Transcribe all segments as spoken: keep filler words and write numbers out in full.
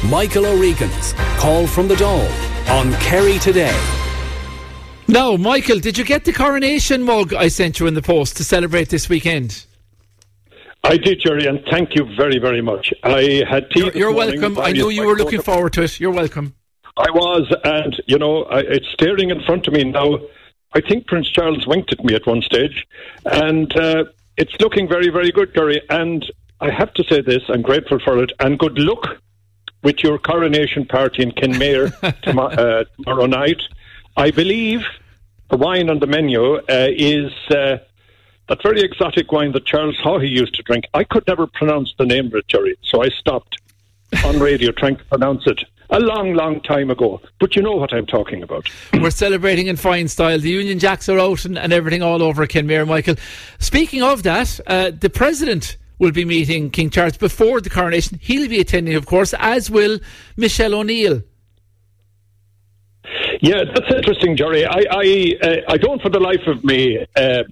Michael O'Regan's Call from the Dome on Kerry Today. Now, Michael, did you get the coronation mug I sent you in the post to celebrate this weekend? I did, Jerry, and thank you very, very much. I had tea. You're, you're welcome. I knew you were looking forward to it. You're welcome. I was, and, you know, I, it's staring in front of me now. I think Prince Charles winked at me at one stage, and uh, it's looking very, very good, Gary. And I have to say this, I'm grateful for it, and good luck with your coronation party in Kenmare tomorrow, uh, tomorrow night. I believe the wine on the menu uh, is uh, that very exotic wine that Charles Haughey used to drink. I could never pronounce the name of it, Jerry, so I stopped on radio trying to pronounce it a long, long time ago. But you know what I'm talking about. We're celebrating in fine style. The Union Jacks are out and, and everything all over Kenmare, Michael. Speaking of that, uh, the President will be meeting King Charles before the coronation. He'll be attending, of course, as will Michelle O'Neill. Yeah, that's interesting, Jerry. I I, uh, I don't for the life of me uh,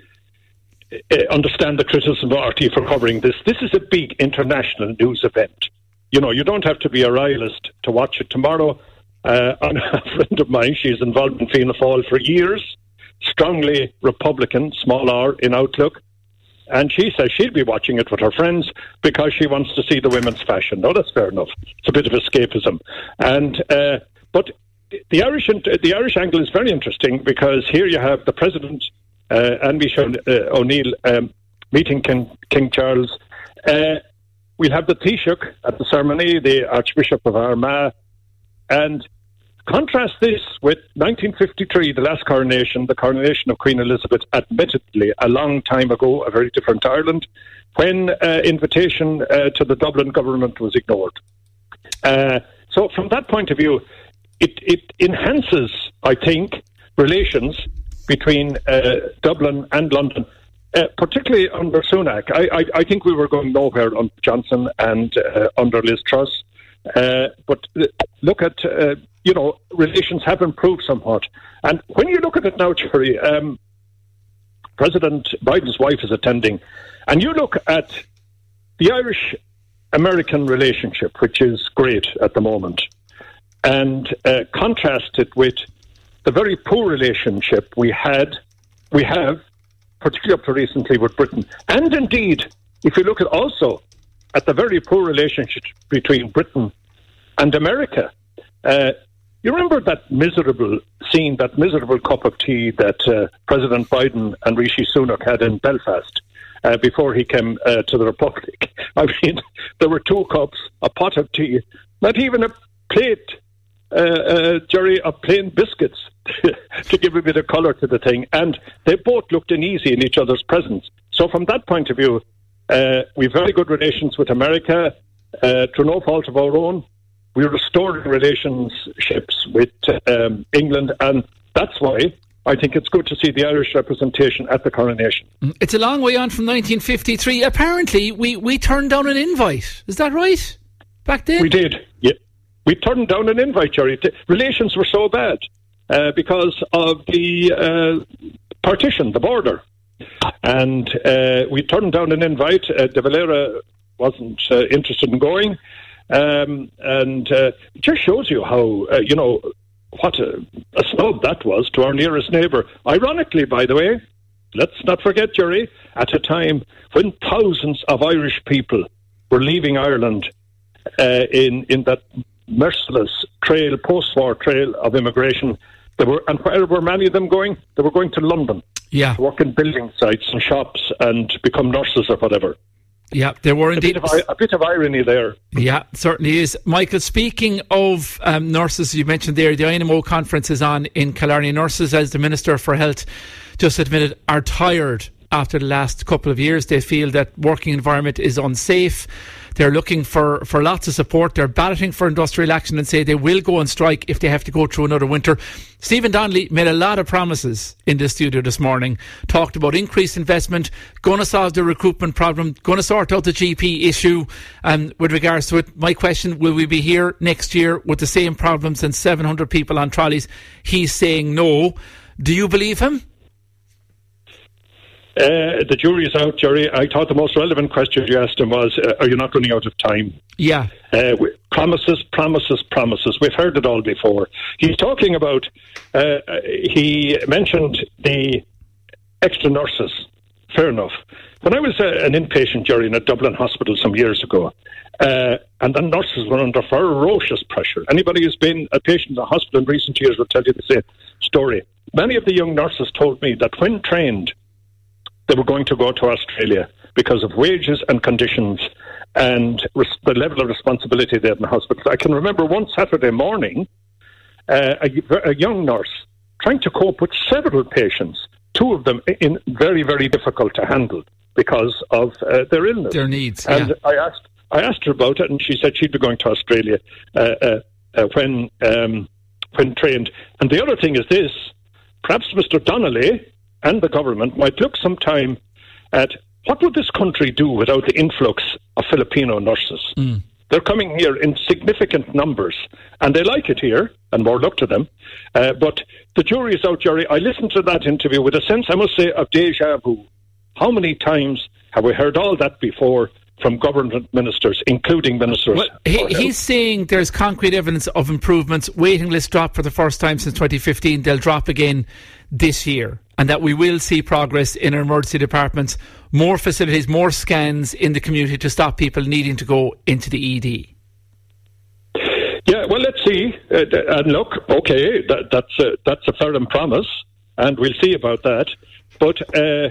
uh, understand the criticism of R T for covering this. This is a big international news event. You know, you don't have to be a royalist to watch it tomorrow. Uh, a friend of mine, she's involved in Fianna Fáil for years, strongly Republican, small r, in Outlook. And she says she'll be watching it with her friends because she wants to see the women's fashion. No, that's fair enough. It's a bit of escapism. And uh, but the Irish the Irish angle is very interesting because here you have the President uh, and Michelle uh, O'Neill um, meeting King, King Charles. Uh, we'll have the Taoiseach at the ceremony, the Archbishop of Armagh, and contrast this with nineteen fifty-three, the last coronation, the coronation of Queen Elizabeth, admittedly a long time ago, a very different Ireland, when uh, invitation uh, to the Dublin government was ignored. Uh, so from that point of view, it, it enhances, I think, relations between uh, Dublin and London, uh, particularly under Sunak. I, I, I think we were going nowhere under Johnson and uh, under Liz Truss. Uh, but look at, uh, you know, relations have improved somewhat. And when you look at it now, Jerry, um, President Biden's wife is attending, and you look at the Irish-American relationship, which is great at the moment, and uh, contrast it with the very poor relationship we had, we have, particularly up to recently with Britain. And indeed, if you look at also at the very poor relationship between Britain and America. Uh, you remember that miserable scene, that miserable cup of tea that uh, President Biden and Rishi Sunak had in Belfast uh, before he came uh, to the Republic? I mean, there were two cups, a pot of tea, not even a plate, uh, uh, Jerry, of plain biscuits to give a bit of colour to the thing. And they both looked uneasy in each other's presence. So from that point of view, Uh, we have very good relations with America, uh, through no fault of our own. We're restoring relationships with um, England, and that's why I think it's good to see the Irish representation at the coronation. It's a long way on from nineteen fifty-three. Apparently, we, we turned down an invite. Is that right? Back then? We did, yeah. We turned down an invite, Jerry. Relations were so bad uh, because of the uh, partition, the border. And uh, we turned down an invite. Uh, De Valera wasn't uh, interested in going. Um, and uh, it just shows you how, uh, you know, what a, a snub that was to our nearest neighbour. Ironically, by the way, let's not forget, Jerry, at a time when thousands of Irish people were leaving Ireland uh, in, in that merciless trail, post-war trail of immigration. They were, and where were many of them going? They were going to London. Yeah. To work in building sites and shops and become nurses or whatever. Yeah, there were indeed. A bit of, a bit of irony there. Yeah, certainly is. Michael, speaking of um, nurses, you mentioned there, the I N M O conference is on in Killarney. Nurses, as the Minister for Health just admitted, are tired after the last couple of years. They feel that working environment is unsafe. They're looking for, for lots of support. They're balloting for industrial action and say they will go on strike if they have to go through another winter. Stephen Donnelly made a lot of promises in the studio this morning, talked about increased investment, going to solve the recruitment problem, going to sort out the G P issue. And with regards to it, my question, will we be here next year with the same problems and seven hundred people on trolleys? He's saying no. Do you believe him? Uh, the jury is out, Jerry. I thought the most relevant question you asked him was, uh, are you not running out of time? Yeah. Uh, promises, promises, promises. We've heard it all before. He's talking about, uh, he mentioned the extra nurses. Fair enough. When I was uh, an inpatient, Jerry, in a Dublin hospital some years ago, uh, and the nurses were under ferocious pressure. Anybody who's been a patient in a hospital in recent years will tell you the same story. Many of the young nurses told me that when trained, they were going to go to Australia because of wages and conditions and res- the level of responsibility they had in the hospitals. I can remember one Saturday morning, uh, a, a young nurse trying to cope with several patients, two of them in very, very difficult to handle because of uh, their illness. Their needs, And yeah. I asked I asked her about it, and she said she'd be going to Australia uh, uh, uh, when um, when trained. And the other thing is this, perhaps Mister Donnelly and the government might look sometime at what would this country do without the influx of Filipino nurses? Mm. They're coming here in significant numbers, and they like it here, and more luck to them. Uh, but the jury is out, Jerry. I listened to that interview with a sense, I must say, of deja vu. How many times have we heard all that before from government ministers, including ministers? Well, he, he's saying there's concrete evidence of improvements. Waiting lists dropped for the first time since twenty fifteen. They'll drop again this year. And that we will see progress in our emergency departments, more facilities, more scans in the community to stop people needing to go into the E D. Yeah, well, let's see. Uh, and look, okay, that, that's, a, that's a firm promise, and we'll see about that. But uh,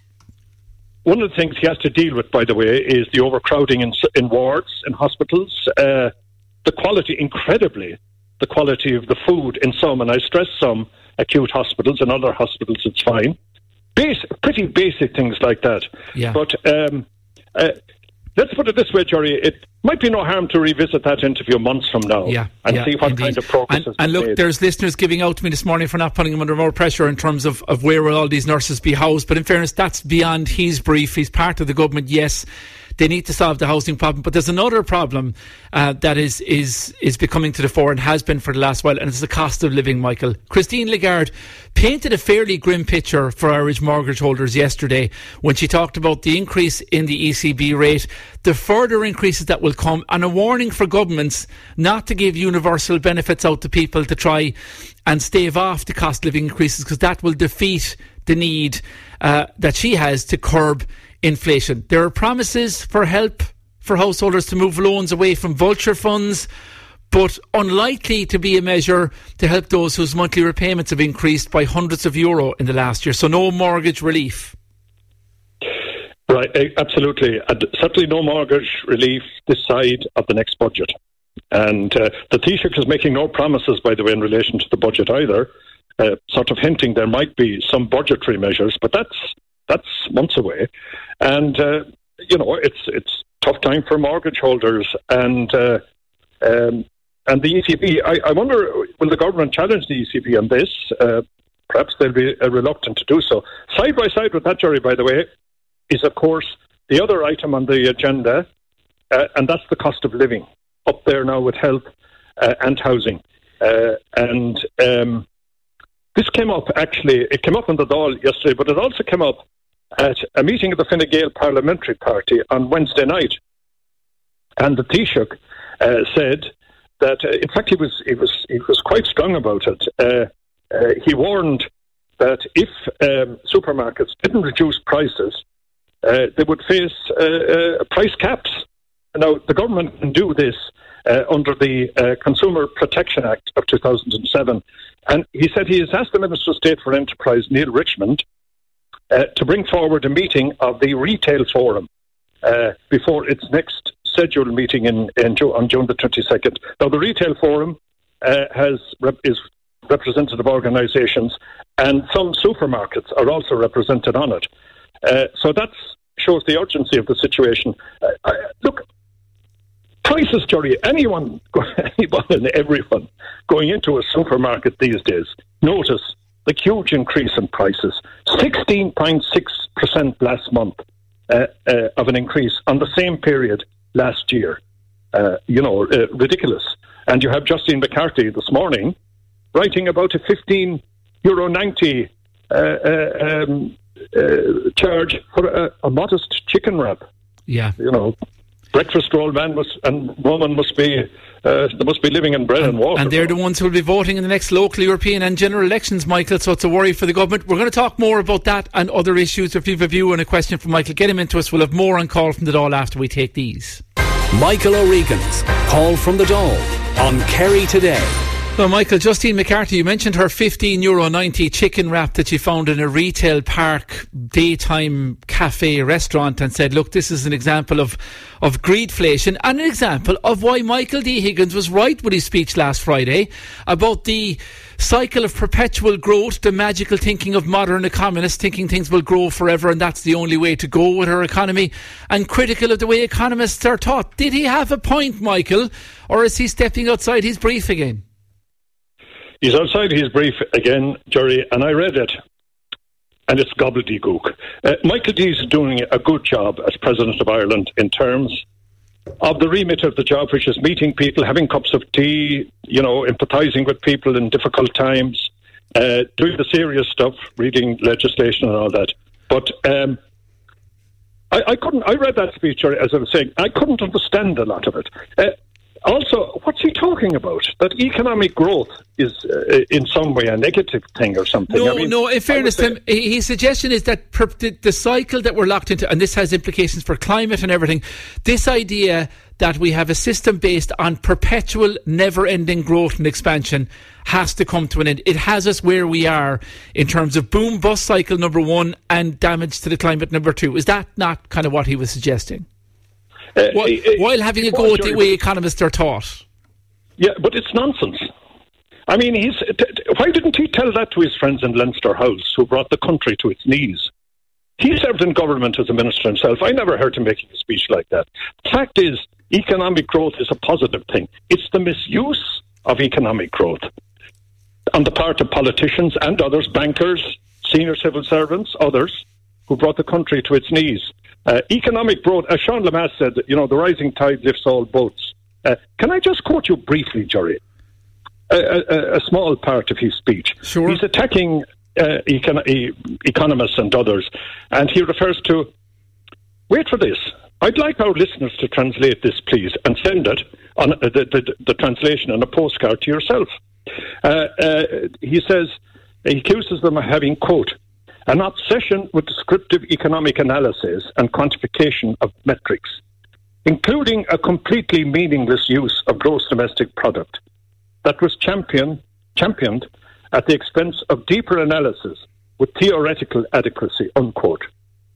one of the things he has to deal with, by the way, is the overcrowding in, in wards, in hospitals, uh, the quality, incredibly, the quality of the food in some, and I stress some, acute hospitals. In other hospitals, it's fine. Basic, pretty basic things like that. Yeah. But um, uh, let's put it this way, Jerry. It might be no harm to revisit that interview months from now yeah, and yeah, see what indeed. kind of progress and, has and been look, made. there's listeners giving out to me this morning for not putting them under more pressure in terms of, of where will all these nurses be housed. But in fairness, that's beyond his brief. He's part of the government, yes. They need to solve the housing problem, but there's another problem uh, that is is is becoming to the fore and has been for the last while, and it's the cost of living, Michael. Christine Lagarde painted a fairly grim picture for Irish mortgage holders yesterday when she talked about the increase in the E C B rate, the further increases that will come, and a warning for governments not to give universal benefits out to people to try and stave off the cost of living increases, because that will defeat the need uh, that she has to curb inflation. There are promises for help for householders to move loans away from vulture funds, but unlikely to be a measure to help those whose monthly repayments have increased by hundreds of euro in the last year. So no mortgage relief. Right, absolutely. And certainly no mortgage relief this side of the next budget. And uh, the Taoiseach is making no promises, by the way, in relation to the budget either, uh, sort of hinting there might be some budgetary measures, but that's That's months away, and uh, you know it's it's tough time for mortgage holders and uh, um, and the E C B. I, I wonder, will the government challenge the E C B on this? Uh, perhaps they'll be uh, reluctant to do so. Side by side with that, Jerry, by the way, is of course the other item on the agenda, uh, and that's the cost of living up there now with health uh, and housing, uh, and um, this came up actually. It came up on the Dáil yesterday, but it also came up at a meeting of the Fine Gael Parliamentary Party on Wednesday night. And the Taoiseach uh, said that, uh, in fact, he was he was he was quite strong about it. Uh, uh, he warned that if um, supermarkets didn't reduce prices, uh, they would face uh, uh, price caps. Now, the government can do this uh, under the uh, Consumer Protection Act of two thousand seven. And he said he has asked the Minister of State for Enterprise, Neil Richmond, uh, to bring forward a meeting of the Retail Forum uh, before its next scheduled meeting in, in June, on June the twenty-second. Now, the Retail Forum uh, has rep- is representative organisations, and some supermarkets are also represented on it. Uh, so that shows the urgency of the situation. Uh, I, look, prices, Jerry, anyone, anyone and everyone going into a supermarket these days, notice the huge increase in prices. sixteen point six percent last month uh, uh, of an increase on the same period last year. Uh, you know, uh, ridiculous. And you have Justine McCarthy this morning writing about a fifteen euro ninety uh, uh, um, uh, charge for a, a modest chicken wrap. Yeah. You know, breakfast roll man must, and woman must be, uh, they must be living in bread and, and water. And they're the ones who will be voting in the next local, European and general elections, Michael, so it's a worry for the government. We're going to talk more about that and other issues. If you have a view and a question for Michael, get him into us. We'll have more on Call from the Dáil after we take these. Michael O'Regan's Call from the Dáil on Kerry Today. So, Michael, Justine McCarthy, you mentioned her fifteen euro ninety chicken wrap that she found in a retail park daytime cafe restaurant and said, look, this is an example of, of greedflation and an example of why Michael D. Higgins was right with his speech last Friday about the cycle of perpetual growth, the magical thinking of modern economists thinking things will grow forever and that's the only way to go with our economy, and critical of the way economists are taught. Did he have a point, Michael, or is he stepping outside his brief again? He's outside his brief again, Jerry, and I read it, and it's gobbledygook. Uh, Michael D is doing a good job as President of Ireland in terms of the remit of the job, which is meeting people, having cups of tea, you know, empathising with people in difficult times, uh, doing the serious stuff, reading legislation and all that. But um, I, I couldn't, I read that speech, Jerry, as I was saying, I couldn't understand a lot of it. Uh, Also, what's he talking about? That economic growth is uh, in some way a negative thing or something? No, I mean, no, in fairness to him, his suggestion is that per, the, the cycle that we're locked into, and this has implications for climate and everything, this idea that we have a system based on perpetual, never-ending growth and expansion has to come to an end. It has us where we are in terms of boom-bust cycle number one and damage to the climate number two. Is that not kind of what he was suggesting? Uh, while, uh, while having a go at the way economists are taught. Yeah, but it's nonsense. I mean, he's t- t- why didn't he tell that to his friends in Leinster House who brought the country to its knees? He served in government as a minister himself. I never heard him making a speech like that. The fact is, economic growth is a positive thing. It's the misuse of economic growth on the part of politicians and others, bankers, senior civil servants, others, who brought the country to its knees. Uh, economic growth, as Sean Lemass said, you know, the rising tide lifts all boats. Uh, can I just quote you briefly, Jerry? A, a, a small part of his speech. Sure. He's attacking uh, econ- e- economists and others, and he refers to, wait for this, I'd like our listeners to translate this, please, and send it, on uh, the, the, the translation on a postcard to yourself. Uh, uh, he says, he accuses them of having, quote, an obsession with descriptive economic analysis and quantification of metrics, including a completely meaningless use of gross domestic product that was champion, championed at the expense of deeper analysis with theoretical adequacy, unquote.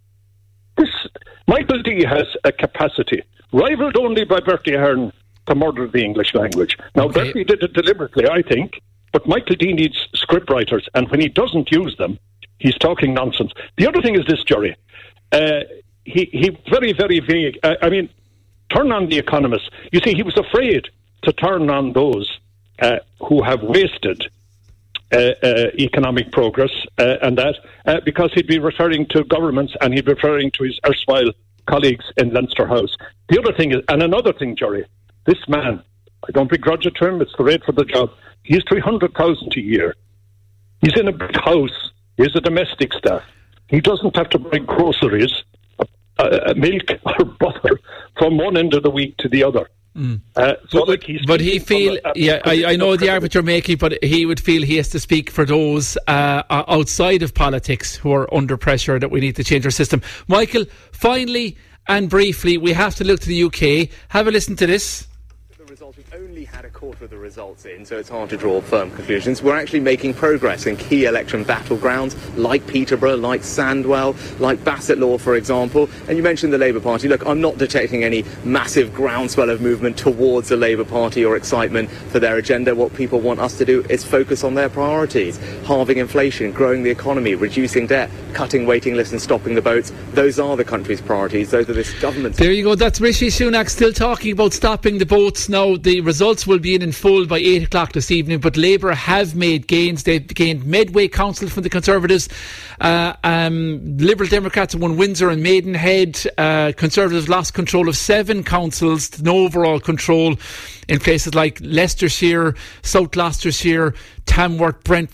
This, Michael D has a capacity, rivaled only by Bertie Ahern, to murder the English language. Now, okay. Bertie did it deliberately, I think, but Michael D needs scriptwriters, and when he doesn't use them, he's talking nonsense. The other thing is this, Jerry. Uh, he, he very, very vague. Uh, I mean, turn on the economists. You see, he was afraid to turn on those uh, who have wasted uh, uh, economic progress uh, and that, uh, because he'd be referring to governments and he'd be referring to his erstwhile colleagues in Leinster House. The other thing is, and another thing, Jerry, this man, I don't begrudge it to him, it's the rate for the job. He's three hundred thousand a year. He's in a big house. He's a domestic staff. He doesn't have to buy groceries, uh, uh, milk or butter from one end of the week to the other. Mm. Uh, so but, like he's but he feel, a, a, yeah, I, I know the argument you're making, but he would feel he has to speak for those uh, outside of politics who are under pressure that we need to change our system. Michael, finally and briefly, we have to look to the U K. Have a listen to this. We've only had a quarter of the results in, so it's hard to draw firm conclusions. We're actually making progress in key election battlegrounds like Peterborough, like Sandwell, like Bassetlaw, for example. And you mentioned the Labour Party. Look, I'm not detecting any massive groundswell of movement towards the Labour Party or excitement for their agenda. What people want us to do is focus on their priorities. Halving inflation, growing the economy, reducing debt, cutting waiting lists and stopping the boats. Those are the country's priorities. Those are this government's. There you go. That's Rishi Sunak still talking about stopping the boats. Now, the results will be in in full by eight o'clock this evening, but Labour have made gains. They've gained Medway Council from the Conservatives. Uh, um, Liberal Democrats won Windsor and Maidenhead. Uh, Conservatives lost control of seven councils, no overall control in places like Leicestershire, South Gloucestershire, Tamworth, Brentwood,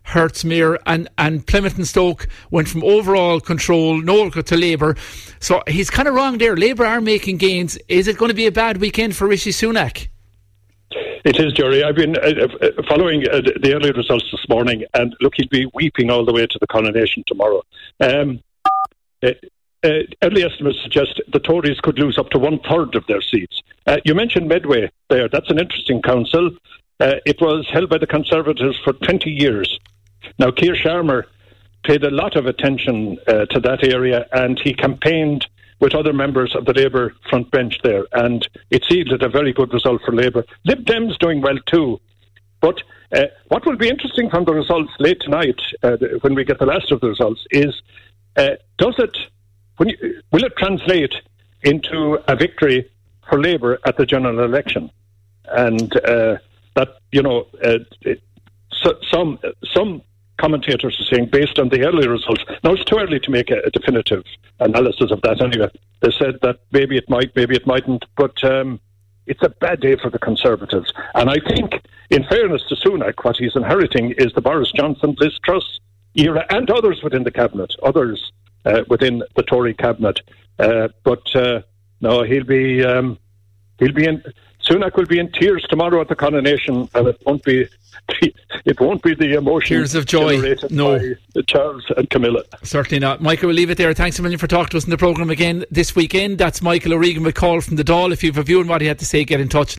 Hertzmere, and, and Plymouth and Stoke went from overall control, Noelco to Labour. So he's kind of wrong there. Labour are making gains. Is it going to be a bad weekend for Rishi Sunak? It is, Jerry. I've been uh, following uh, the early results this morning, and look, he'll be weeping all the way to the coronation tomorrow. Um, uh, uh, early estimates suggest the Tories could lose up to one third of their seats. Uh, you mentioned Medway there. That's an interesting council. Uh, it was held by the Conservatives for twenty years. Now, Keir Sharma paid a lot of attention uh, to that area, and he campaigned with other members of the Labour front bench there, and it's yielded a very good result for Labour. Lib Dem's doing well too, but uh, what will be interesting from the results late tonight, uh, when we get the last of the results, is uh, does it, when you, will it translate into a victory for Labour at the general election? And uh, that, you know, uh, it, so, some some commentators are saying, based on the early results, now it's too early to make a, a definitive analysis of that anyway. They said that maybe it might, maybe it mightn't, but um, it's a bad day for the Conservatives. And I think, in fairness to Sunak, what he's inheriting is the Boris Johnson, Liz Truss era, and others within the cabinet, others uh, within the Tory cabinet. Uh, but uh, no, he'll be um, he'll be in. Sunak will be in tears tomorrow at the coronation, and it won't be it won't be the emotion tears of joy. No, by Charles and Camilla. Certainly not. Michael, we'll leave it there. Thanks a million for talking to us in the programme again this weekend. That's Michael O'Regan with Call from the Dáil. If you have a view on what he had to say, get in touch.